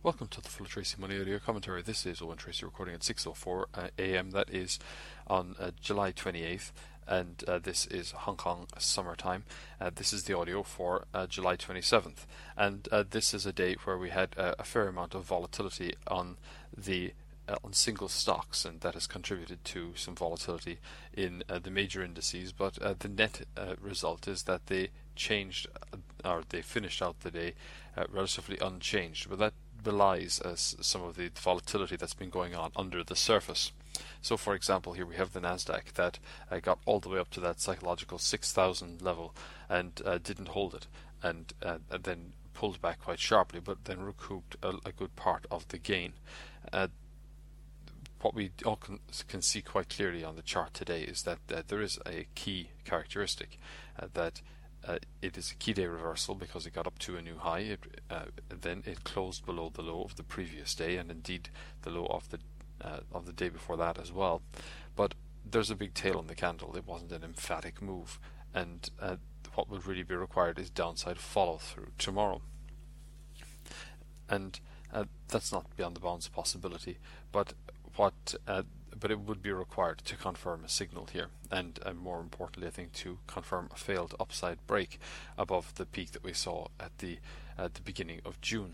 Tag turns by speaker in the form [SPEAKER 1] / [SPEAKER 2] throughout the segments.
[SPEAKER 1] Welcome to the Full Tracy Money Audio Commentary. This is Owen Tracy recording at 6:04 a.m. That is on July 28th, and this is Hong Kong summertime. This is the audio for July 27th, and this is a day where we had a fair amount of volatility on the on single stocks, and that has contributed to some volatility in the major indices. But the net result is that they changed, or they finished out the day relatively unchanged. But that belies some of the volatility that's been going on under the surface. So, for example, here we have the Nasdaq that got all the way up to that psychological 6,000 level and didn't hold it, and then pulled back quite sharply, but then recouped a good part of the gain. What we all can see quite clearly on the chart today is that there is a key characteristic that it is a key day reversal because it got up to a new high. Then it closed below the low of the previous day, and indeed the low of the day before that as well. But there's a big tail on the candle. It wasn't an emphatic move, and what would really be required is downside follow through tomorrow. And that's not beyond the bounds of possibility, but it would be required to confirm a signal here, and more importantly, I think, to confirm a failed upside break above the peak that we saw at the beginning of June.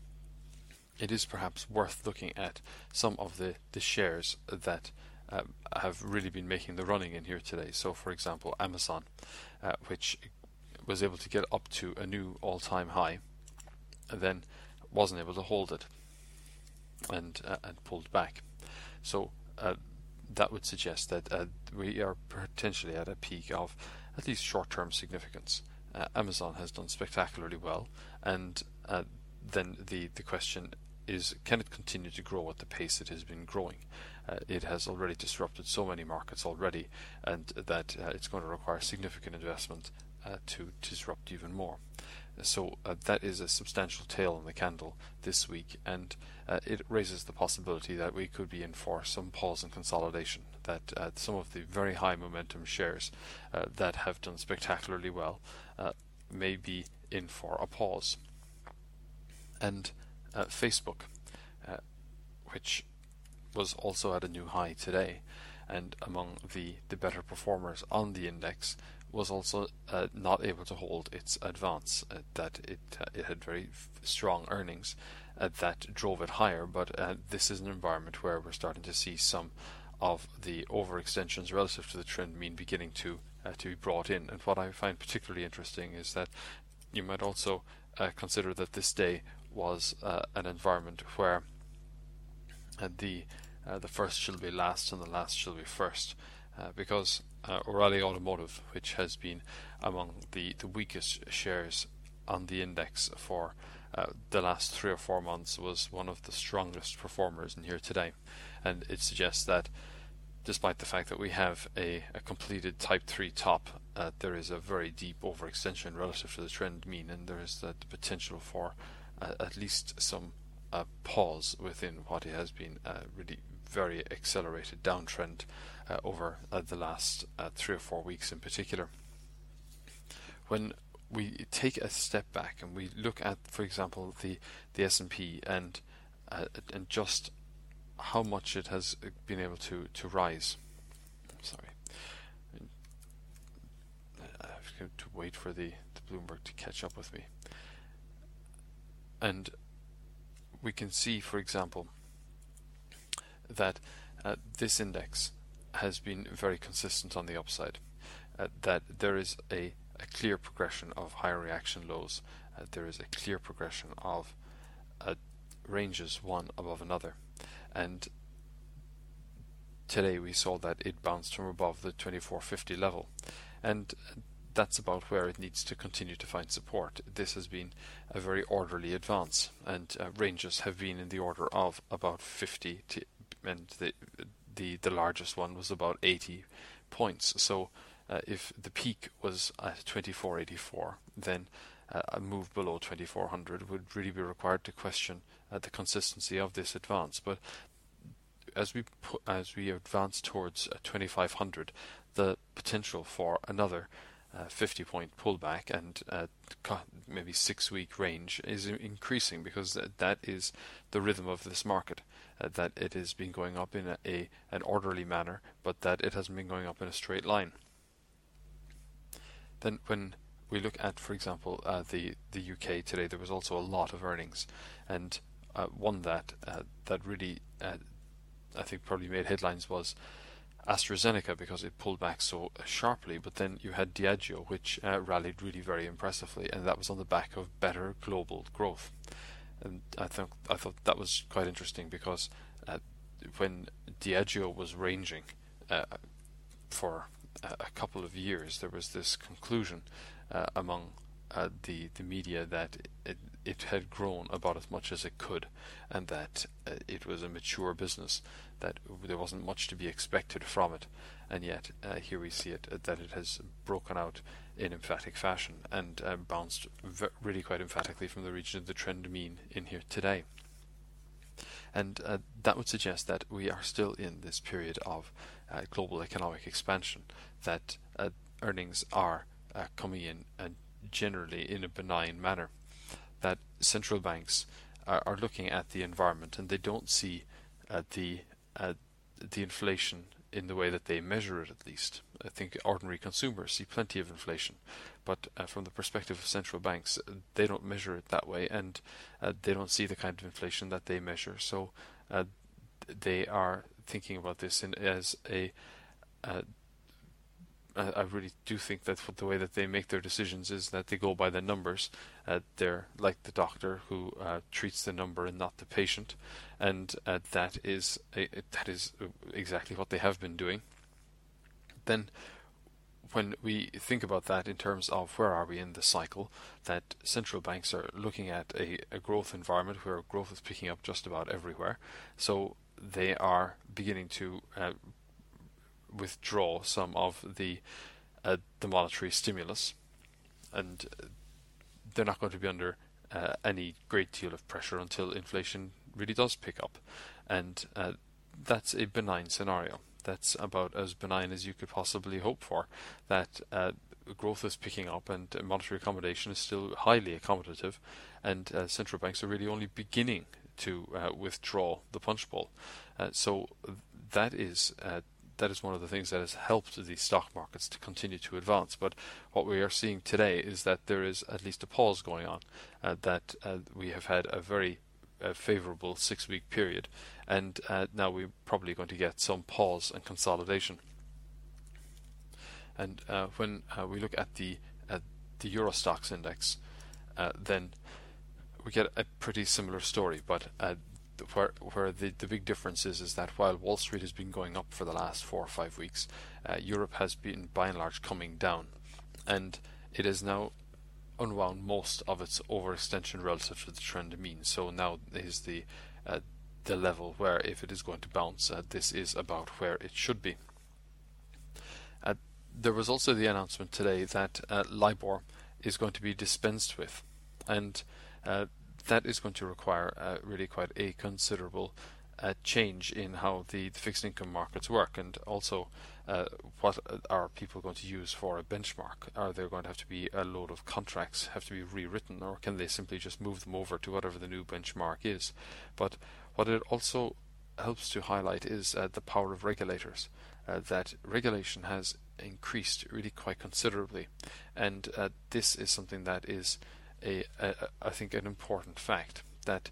[SPEAKER 1] It is perhaps worth looking at some of the shares that have really been making the running in here today. So, for example, Amazon, which was able to get up to a new all-time high, and then wasn't able to hold it, and pulled back. So that would suggest that we are potentially at a peak of at least short-term significance. Amazon has done spectacularly well, and then the question is, can it continue to grow at the pace it has been growing? It has already disrupted so many markets already, and that it's going to require significant investment to disrupt even more. So that is a substantial tail on the candle this week, and it raises the possibility that we could be in for some pause and consolidation, that some of the very high momentum shares that have done spectacularly well may be in for a pause. And Facebook, which was also at a new high today, and among the better performers on the index, was also not able to hold its advance. That it had very strong earnings that drove it higher, but this is an environment where we're starting to see some of the overextensions relative to the trend mean beginning to be brought in. And what I find particularly interesting is that you might also consider that this day was an environment where the first shall be last and the last shall be first, because O'Reilly Automotive, which has been among the weakest shares on the index for the last 3 or 4 months, was one of the strongest performers in here today. And it suggests that despite the fact that we have a completed Type 3 top, there is a very deep overextension relative to the trend mean, and there is the potential for at least some pause within what has been really very accelerated downtrend over the last 3 or 4 weeks in particular. When we take a step back and we look at, for example, the S&P and just how much it has been able to rise. Sorry, I have to wait for the Bloomberg to catch up with me. And we can see, for example, that this index has been very consistent on the upside, that there is a clear progression of higher reaction lows, there is a clear progression of ranges one above another, and today we saw that it bounced from above the 2450 level, and that's about where it needs to continue to find support. This has been a very orderly advance, and ranges have been in the order of about 50 and the largest one was about 80 points. So if the peak was at 2484, then a move below 2400 would really be required to question the consistency of this advance. But as we advance towards 2500, the potential for another 50-point pullback and maybe 6 week range is increasing, because that is the rhythm of this market, that it has been going up in an orderly manner, but that it hasn't been going up in a straight line. Then when we look at, for example, the UK today, there was also a lot of earnings, and one that really I think probably made headlines was AstraZeneca, because it pulled back so sharply. But then you had Diageo, which rallied really very impressively, and that was on the back of better global growth. And I thought that was quite interesting, because when Diageo was ranging for a couple of years, there was this conclusion among the media that it had grown about as much as it could, and that it was a mature business, that there wasn't much to be expected from it. And yet here we see it, that it has broken out in emphatic fashion, and bounced really quite emphatically from the region of the trend mean in here today. And that would suggest that we are still in this period of global economic expansion, that earnings are coming in generally in a benign manner, that central banks are looking at the environment, and they don't see the inflation in the way that they measure it, at least. I think ordinary consumers see plenty of inflation, but from the perspective of central banks, they don't measure it that way, and they don't see the kind of inflation that they measure. So they are thinking about this as a I really do think that the way that they make their decisions is that they go by the numbers. They're like the doctor who treats the number and not the patient, and that is exactly what they have been doing. Then, when we think about that in terms of where are we in the cycle, that central banks are looking at a growth environment where growth is picking up just about everywhere. So they are beginning to withdraw some of the monetary stimulus, and they're not going to be under any great deal of pressure until inflation really does pick up, and that's a benign scenario. That's about as benign as you could possibly hope for, that growth is picking up and monetary accommodation is still highly accommodative, and central banks are really only beginning to withdraw the punch bowl. So that is one of the things that has helped the stock markets to continue to advance. But what we are seeing today is that there is at least a pause going on, that we have had a very favourable 6-week period, and now we're probably going to get some pause and consolidation. And when we look at the Euro Stoxx index, then we get a pretty similar story, but where the big difference is that while Wall Street has been going up for the last 4 or 5 weeks, Europe has been by and large coming down, and it is now unwound most of its overextension relative to the trend mean. So now is the level where, if it is going to bounce, this is about where it should be. There was also the announcement today that LIBOR is going to be dispensed with, and that is going to require really quite a considerable change in how the fixed income markets work, and also what are people going to use for a benchmark? Are there going to have to be a load of contracts have to be rewritten, or can they simply just move them over to whatever the new benchmark is? But what it also helps to highlight is the power of regulators, that regulation has increased really quite considerably, and this is something that is I think an important fact, that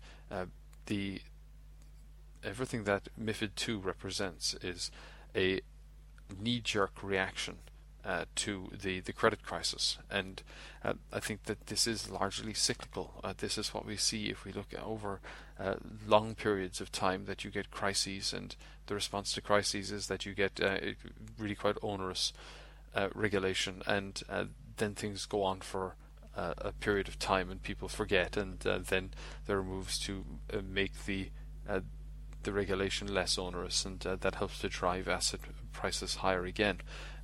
[SPEAKER 1] everything that MiFID II represents is a knee-jerk reaction to the credit crisis, and I think that this is largely cyclical. This is what we see if we look over long periods of time, that you get crises, and the response to crises is that you get really quite onerous regulation, and then things go on for a period of time and people forget, and then there are moves to make the regulation less onerous, and that helps to drive asset prices higher again.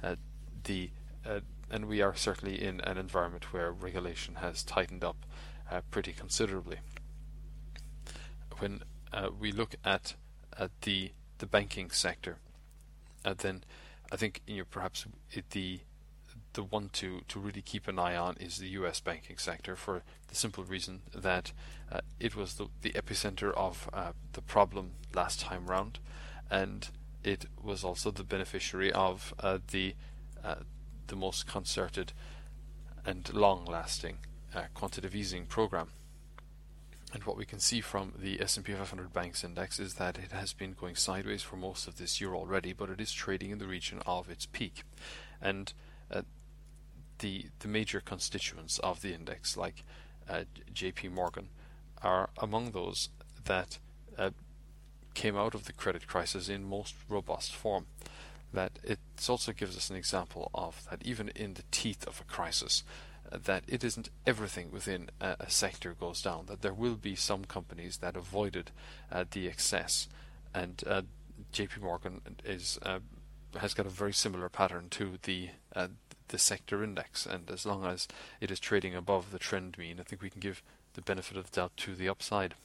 [SPEAKER 1] And we are certainly in an environment where regulation has tightened up pretty considerably. When we look at the banking sector, then I think perhaps the one to really keep an eye on is the US banking sector, for the simple reason that it was the epicenter of the problem last time round, and it was also the beneficiary of the most concerted and long-lasting quantitative easing program. And what we can see from the S&P 500 Banks Index is that it has been going sideways for most of this year already, but it is trading in the region of its peak. And the major constituents of the index, like JP Morgan, are among those that came out of the credit crisis in most robust form. That it also gives us an example of that even in the teeth of a crisis, that it isn't everything within a sector goes down, that there will be some companies that avoided the excess, and JP Morgan has got a very similar pattern to the sector index, and as long as it is trading above the trend mean, I think we can give the benefit of the doubt to the upside.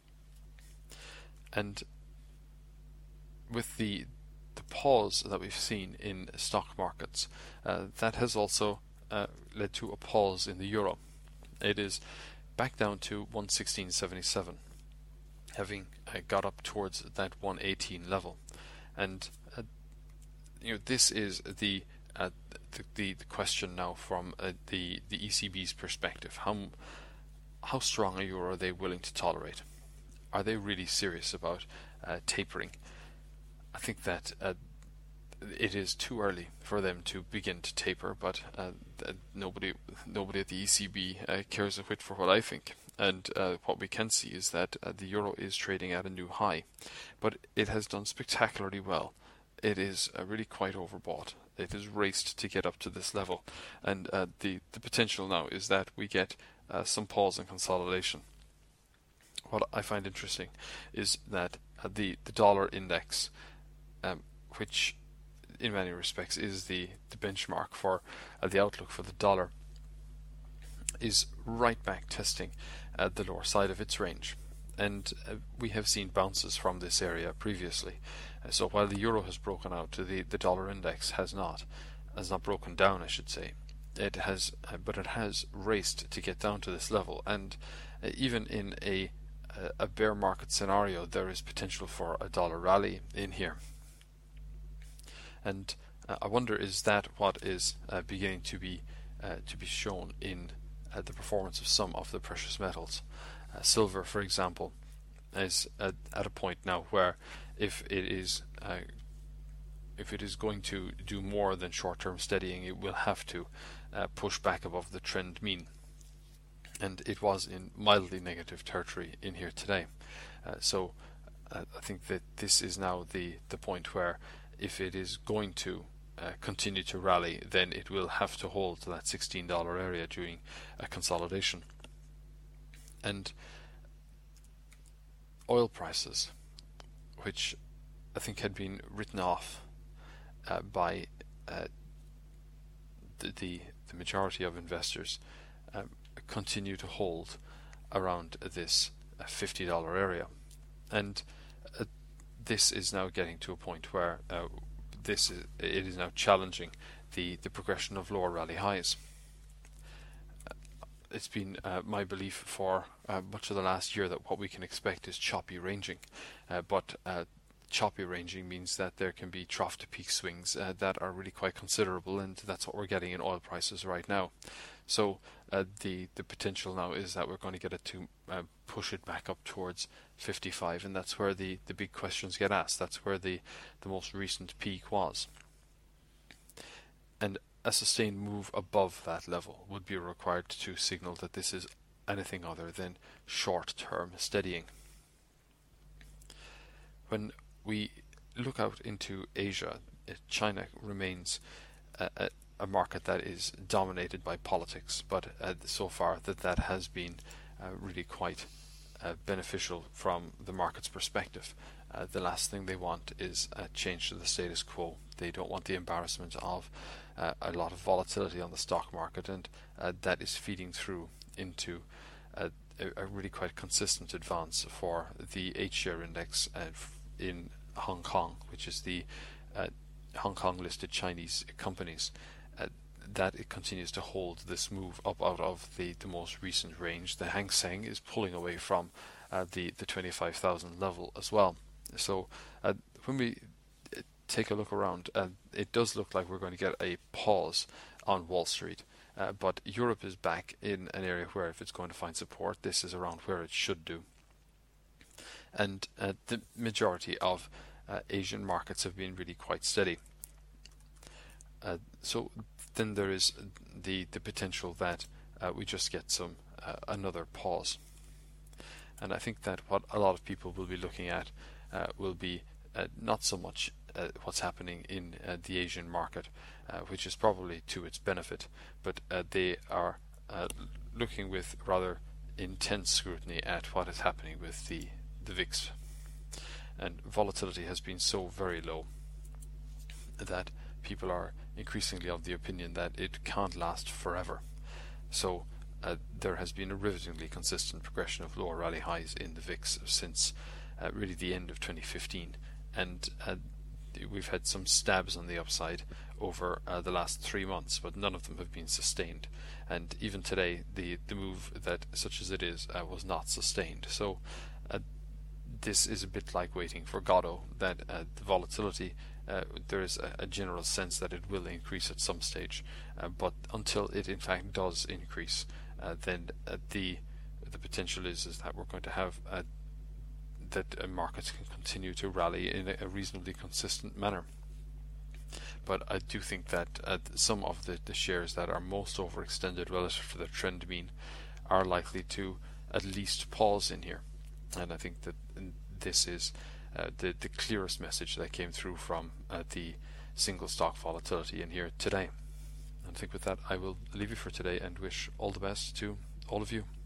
[SPEAKER 1] And with the pause that we've seen in stock markets, that has also led to a pause in the euro. It is back down to 116.77, having got up towards that 118 level, and this is the question now from the ECB's perspective. How strong a euro are they willing to tolerate? Are they really serious about tapering? I think that it is too early for them to begin to taper, but nobody at the ECB cares a whit for what I think. And what we can see is that the euro is trading at a new high, but it has done spectacularly well. It is really quite overbought. It has raced to get up to this level, and the potential now is that we get some pause and consolidation. What I find interesting is that the dollar index, which in many respects is the benchmark for the outlook for the dollar, is right back testing the lower side of its range, and we have seen bounces from this area previously. So while the euro has broken out, the dollar index has not broken down, I should say. It has, but it has raced to get down to this level, and even in a bear market scenario, there is potential for a dollar rally in here. And I wonder, is that what is beginning to be shown in the performance of some of the precious metals? Silver, for example, is at a point now where if it is going to do more than short-term steadying, it will have to push back above the trend mean, and it was in mildly negative territory in here today. So I think that this is now the point where if it is going to continue to rally, then it will have to hold to that $16 area during a consolidation. And oil prices, which I think had been written off by the majority of investors, continue to hold around this $50 area, and this is now getting to a point where it is now challenging the progression of lower rally highs. It's been my belief for much of the last year that what we can expect is choppy ranging, but choppy ranging means that there can be trough to peak swings that are really quite considerable, and that's what we're getting in oil prices right now. So the potential now is that we're going to get it to push it back up towards 55, and that's where the big questions get asked. That's where the most recent peak was. And a sustained move above that level would be required to signal that this is anything other than short-term steadying. When we look out into Asia, China remains a market that is dominated by politics, but so far that has been really quite beneficial from the market's perspective. The last thing they want is a change to the status quo. They don't want the embarrassment of a lot of volatility on the stock market, and that is feeding through into a really quite consistent advance for the H-share index in Hong Kong, which is the Hong Kong listed Chinese companies. that it continues to hold this move up out of the most recent range. The Hang Seng is pulling away from the 25,000 level as well. So when we take a look around, it does look like we're going to get a pause on Wall Street. But Europe is back in an area where if it's going to find support, this is around where it should do. And the majority of Asian markets have been really quite steady. So then there is the potential that we just get some another pause. And I think that what a lot of people will be looking at will be not so much what's happening in the Asian market, which is probably to its benefit, but they are looking with rather intense scrutiny at what is happening with the VIX. And volatility has been so very low that people are increasingly of the opinion that it can't last forever. So there has been a rivetingly consistent progression of lower rally highs in the VIX since really the end of 2015, and we've had some stabs on the upside over the last 3 months, but none of them have been sustained. And even today, the move, that such as it is, was not sustained. So this is a bit like waiting for Godot, that the volatility, there is a general sense that it will increase at some stage, but until it in fact does increase, then the potential is that we're going to have that markets can continue to rally in a reasonably consistent manner. But I do think that some of the shares that are most overextended relative to their trend mean are likely to at least pause in here. And I think that this is the clearest message that came through from the single stock volatility in here today. And I think with that I will leave you for today and wish all the best to all of you.